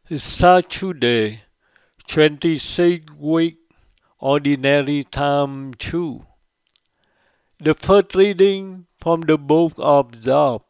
Saturday, 26th week, Ordinary Time 2. The first reading from the book of Job.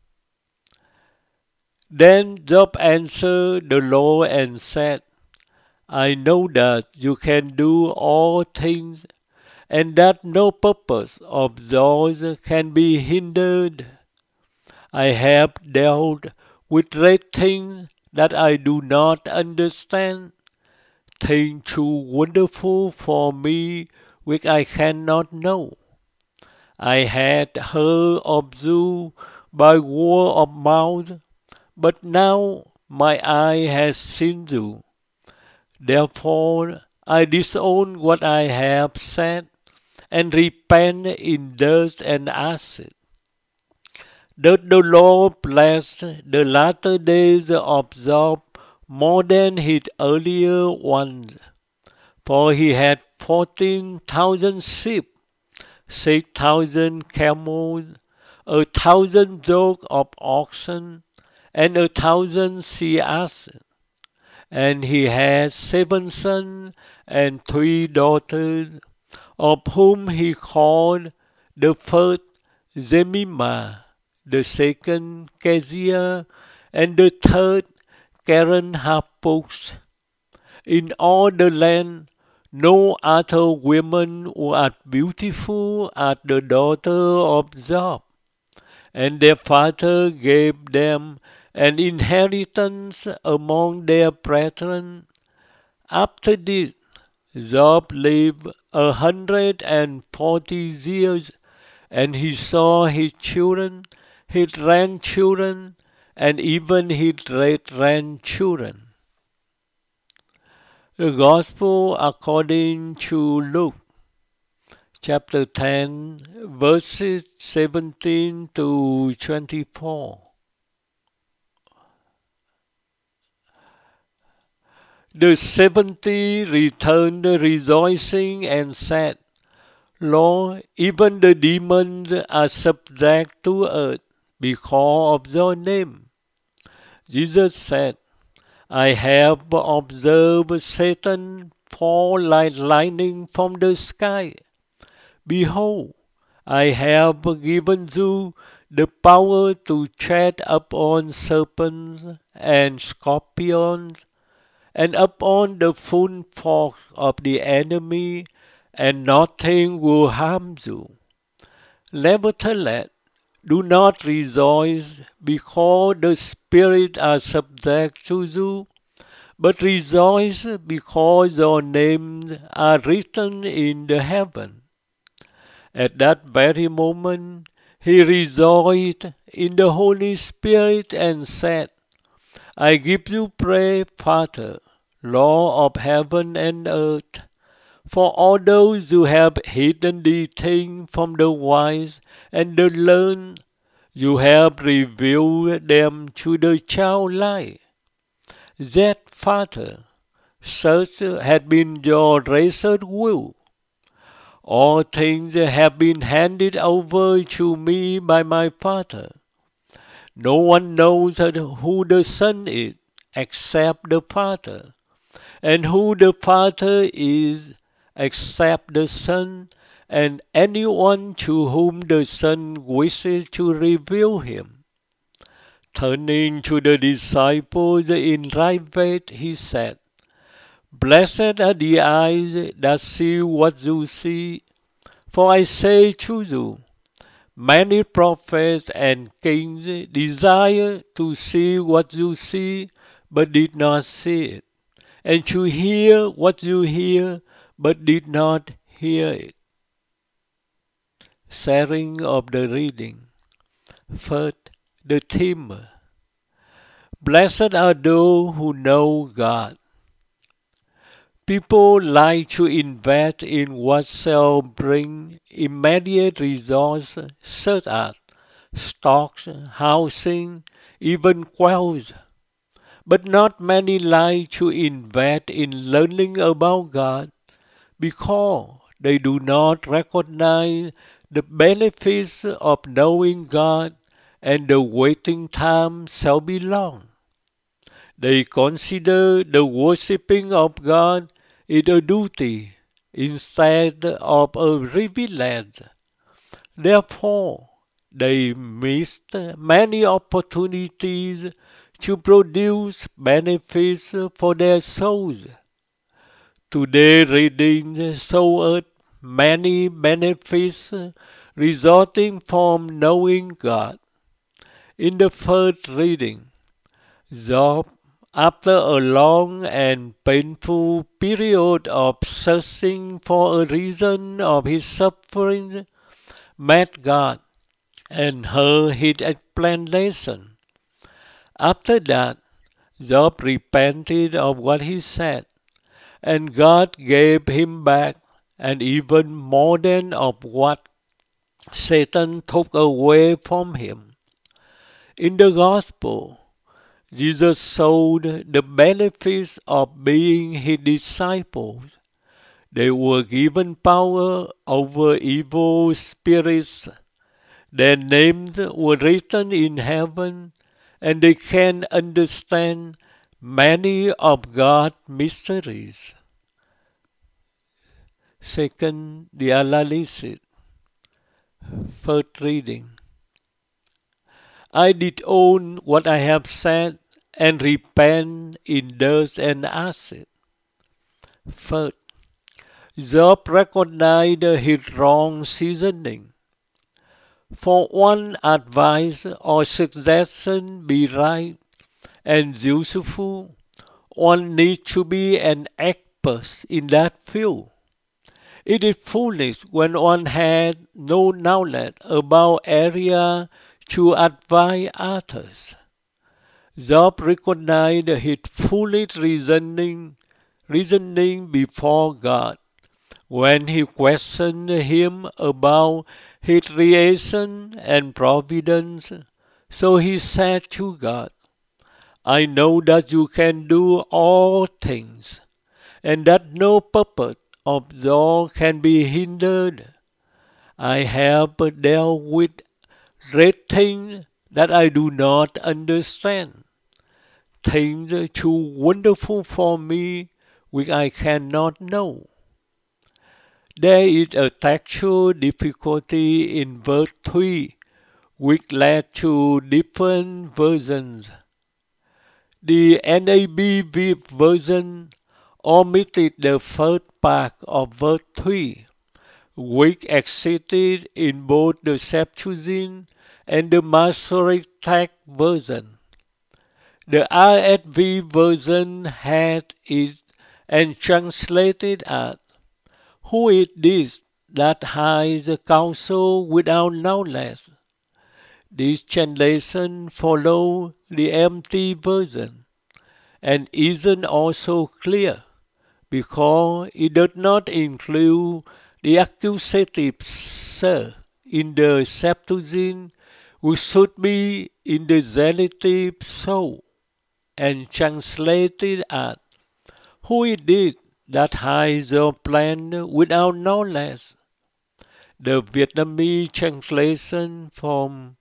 Then Job answered the Lord and said, I know that you can do all things, and that no purpose of yours can be hindered. I have dealt with great things that I do not understand, things too wonderful for me which I cannot know. I had heard of you by word of mouth, but now my eye has seen you. Therefore I disown what I have said, and repent in dust and ashes. Does the Lord bless the latter days of Job more than his earlier ones? For he had 14,000 sheep, 6,000 camels, 1,000 yoke of oxen, and 1,000 sea asses. And he had 7 sons and 3 daughters, of whom he called the first Jemimah, the second Keziah, and the third Keren-Happuch. In all the land no other women were as beautiful as the daughter of Job, and their father gave them an inheritance among their brethren. After this, Job lived 140 years, and he saw his children, his grandchildren, and even his great-grandchildren. The Gospel according to Luke, chapter 10, verses 17 to 24. The 70 returned rejoicing and said, Lord, even the demons are subject to us because of your name. Jesus said, I have observed Satan fall like lightning from the sky. Behold, I have given you the power to tread upon serpents and scorpions, and upon the full force of the enemy, and nothing will harm you. Nevertheless, do not rejoice because the spirits are subject to you, but rejoice because your names are written in the heaven. At that very moment he rejoiced in the Holy Spirit and said, I give you praise, Father, Lord of heaven and earth, for although you have hidden these things from the wise and the learned, you have revealed them to the childlike. Yet, Father, such has been your gracious will. All things have been handed over to me by my Father. No one knows who the Son is except the Father, and who the Father is except the Son, and anyone to whom the Son wishes to reveal him. Turning to the disciples in right faith, he said, Blessed are the eyes that see what you see, for I say to you, many prophets and kings desire to see what you see, but did not see it, and to hear what you hear, but did not hear it. Sharing of the reading. First, the theme. Blessed are those who know God. People like to invest in what shall bring immediate results, such as stocks, housing, even wealth. But not many like to invest in learning about God because they do not recognize the benefits of knowing God, and the waiting time shall be long. They consider the worshipping of God is a duty instead of a privilege. Therefore, they missed many opportunities to produce benefits for their souls. Today's reading shows us many benefits resulting from knowing God. In the first reading, Job, after a long and painful period of searching for a reason of his suffering, met God and heard his explanation. After that, Job repented of what he said, and God gave him back and even more than of what Satan took away from him. In the Gospel, Jesus showed the benefits of being his disciples. They were given power over evil spirits. Their names were written in heaven, and they can understand many of God's mysteries. Second, the analysis. First reading. I did own what I have said and repent in dust and ashes. First, Job recognized his wrong seasoning. For one advice or suggestion be right and useful, one needs to be an expert in that field. It is foolish when one has no knowledge about area to advise others. Job recognized his foolish reasoning before God when he questioned him about his creation and providence. So he said to God, I know that you can do all things, and that no purpose of yours can be hindered. I have dealt with great things that I do not understand, things too wonderful for me which I cannot know. There is a textual difficulty in verse 3 which led to different versions. The NABV version omitted the first part of verse 3, which existed in both the Septuagint and the Masoretic text version. The RSV version had it and translated as, Who is this that hides counsel without knowledge? This translation follows the empty version and isn't also clear because it does not include the accusative se in the Septuagint, which should be in the genitive so, and translated as, Who is it that hides your plan without knowledge? The Vietnamese translation from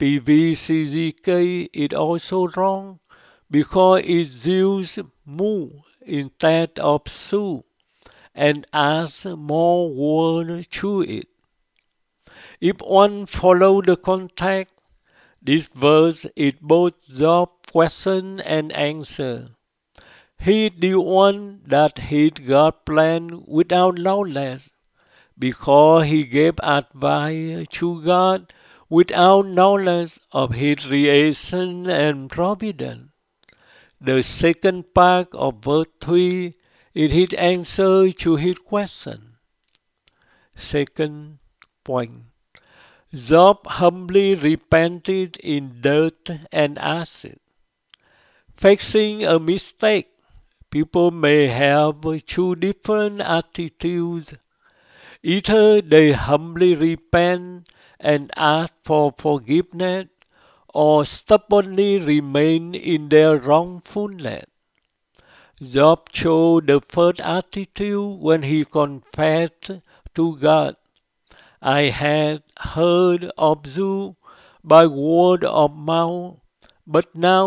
PVCGK is also wrong because it uses mu instead of su and adds more words to it. If one follows the context, this verse is both Job's question and answer. He is the one that hid God's plan without knowledge, because he gave advice to God without knowledge of his creation and providence. The second part of verse 3 is his answer to his question. Second point. Job humbly repented in dirt and ashes. Facing a mistake, people may have two different attitudes. Either they humbly repent and ask for forgiveness, or stubbornly remain in their wrongfulness. Job chose the first attitude when he confessed to God, I had heard of you by word of mouth, but now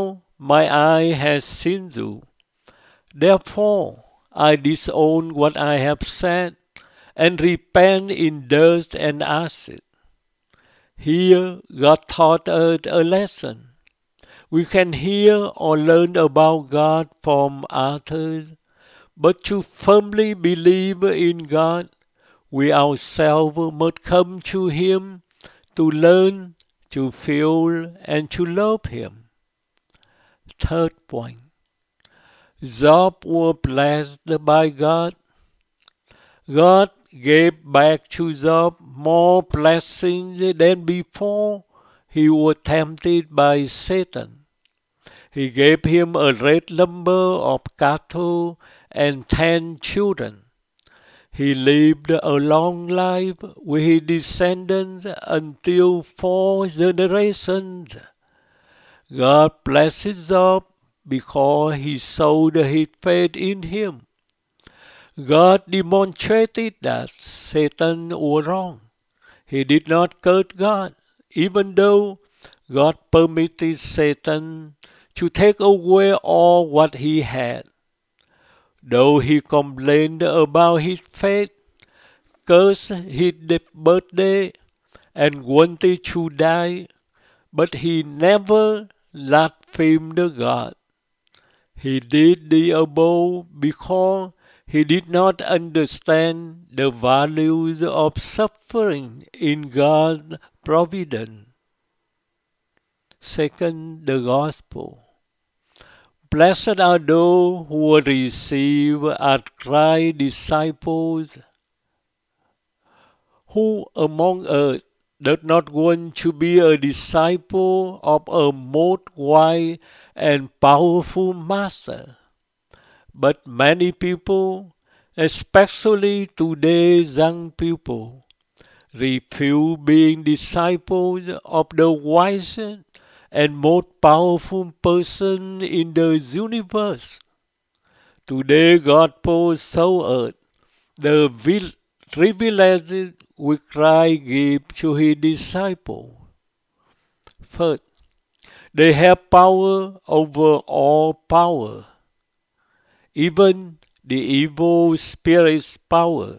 my eye has seen you. Therefore I disown what I have said, and repent in dust and ashes. Here God taught us a lesson. We can hear or learn about God from others, but to firmly believe in God, we ourselves must come to Him to learn, to feel, and to love Him. Third point. Job was blessed by God. God gave back to Job more blessings than before he was tempted by Satan. He gave him a great number of cattle and 10 children. He lived a long life with his descendants until 4 generations. God blessed Job because he showed his faith in him. God demonstrated that Satan was wrong. He did not curse God, even though God permitted Satan to take away all what he had. Though he complained about his fate, cursed his birthday, and wanted to die, but he never blasphemed God. He did the above because he did not understand the values of suffering in God's providence. Second, the gospel. Blessed are those who will receive as Christ's disciples. Who among us does not want to be a disciple of a most wise and powerful master? But many people, especially today's young people, refuse being disciples of the wisest and most powerful person in the universe. Today God shows us the privilege which Christ gave to his disciples. First, they have power over all power, even the evil spirit's power.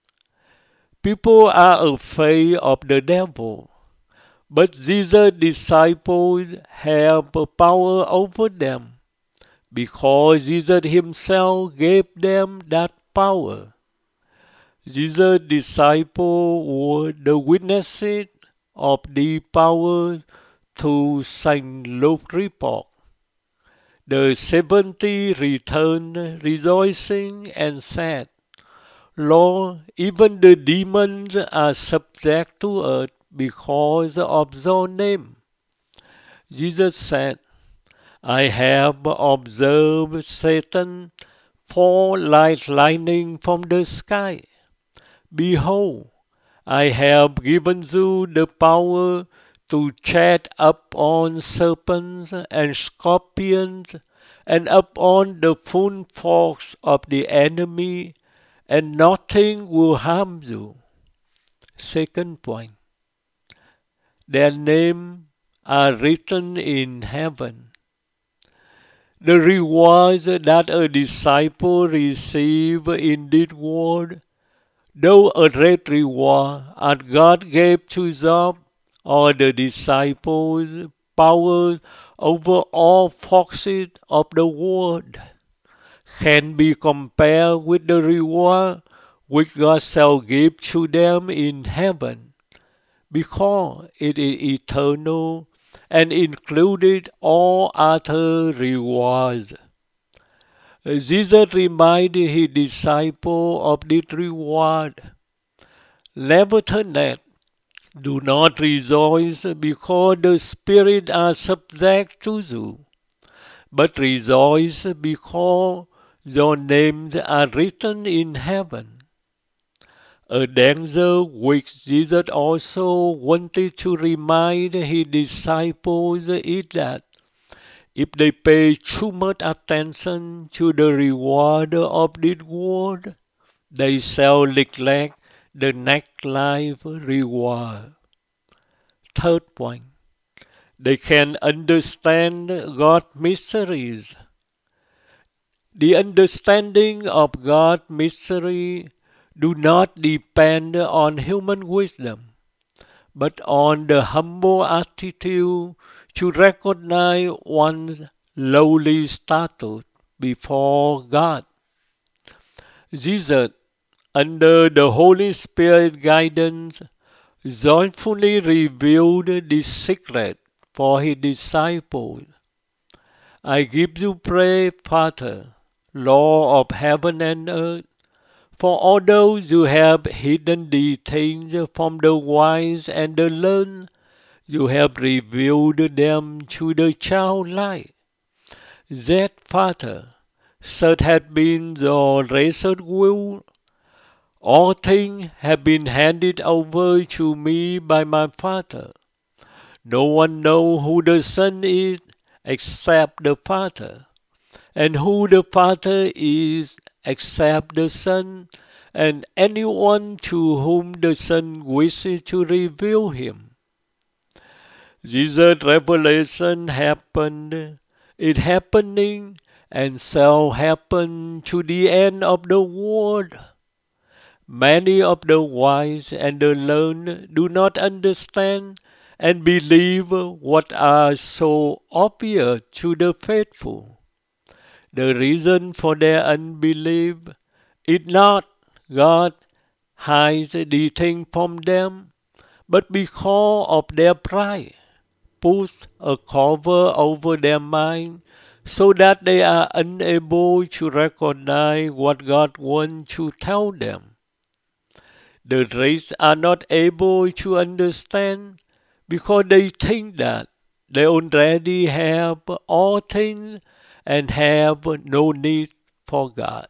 People are afraid of the devil, but Jesus' disciples have power over them because Jesus himself gave them that power. Jesus' disciples were the witnesses of the power to St. Luke's report. The 70 returned rejoicing and said, Lord, even the demons are subject to us because of your name. Jesus said, I have observed Satan fall like lightning from the sky. Behold, I have given you the power to tread upon serpents and scorpions, and upon the full force of the enemy, and nothing will harm you. Second point. Their names are written in heaven. The rewards that a disciple receives in this world, though a great reward as God gave to Job or the disciples power over all forces of the world, can be compared with the reward which God shall give to them in heaven, because it is eternal and included all other rewards. Jesus reminded his disciples of this reward. Nevertheless, do not rejoice because the spirits are subject to you, but rejoice because your names are written in heaven. A danger which Jesus also wanted to remind his disciples is that if they pay too much attention to the reward of this world, they shall neglect the next life reward. Third point. They can understand God's mysteries. The understanding of God's mystery do not depend on human wisdom, but on the humble attitude to recognize one's lowly status before God. Jesus, under the Holy Spirit guidance, joyfully revealed this secret for his disciples. I give you praise, Father, Lord of heaven and earth, for although you have hidden these things from the wise and the learned, you have revealed them to the childlike. That, Father, such has been your gracious will. All things have been handed over to me by my Father. No one knows who the Son is except the Father, and who the Father is except the Son, and anyone to whom the Son wishes to reveal him. Jesus' revelation happened, is happening, and shall happen to the end of the world. Many of the wise and the learned do not understand and believe what are so obvious to the faithful. The reason for their unbelief is not God hides the thing from them, but because of their pride, puts a cover over their mind so that they are unable to recognize what God wants to tell them. The rest are not able to understand because they think that they already have all things and have no need for God.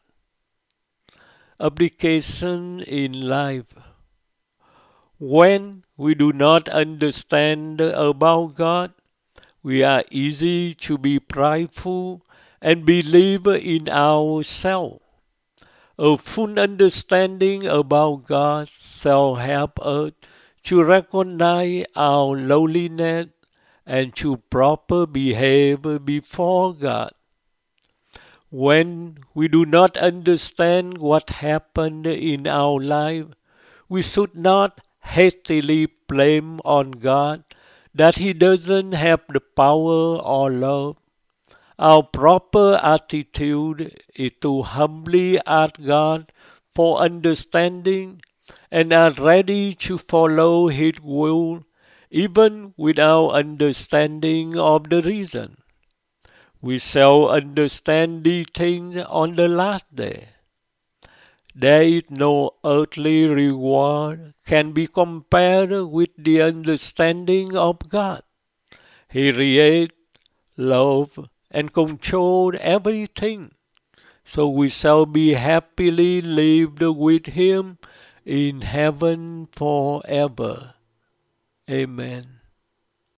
Application in life. When we do not understand about God, we are easy to be prideful and believe in ourselves. A full understanding about God shall help us to recognize our lowliness and to proper behave before God. When we do not understand what happened in our life, we should not hastily blame on God that He doesn't have the power or love. Our proper attitude is to humbly ask God for understanding and are ready to follow His will even without understanding of the reason. We shall understand these things on the last day. There is no earthly reward can be compared with the understanding of God. He creates, loves, and controls everything, so we shall be happily lived with Him in heaven forever. Amen.